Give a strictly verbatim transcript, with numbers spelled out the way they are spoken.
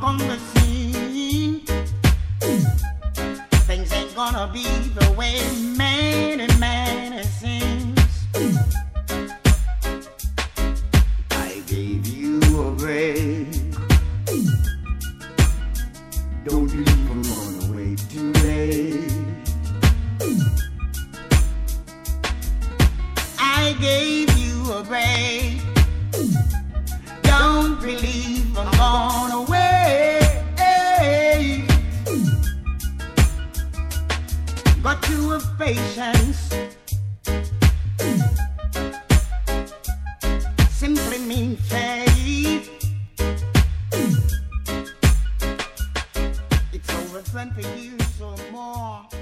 on the scene. Things ain't gonna be the way man and man it seems. I gave you a break. Don't leave them on the way too late. I gave you a break. Don't believe I'm gone away. Got you have patience. Simply mean faith. It's over for you so more.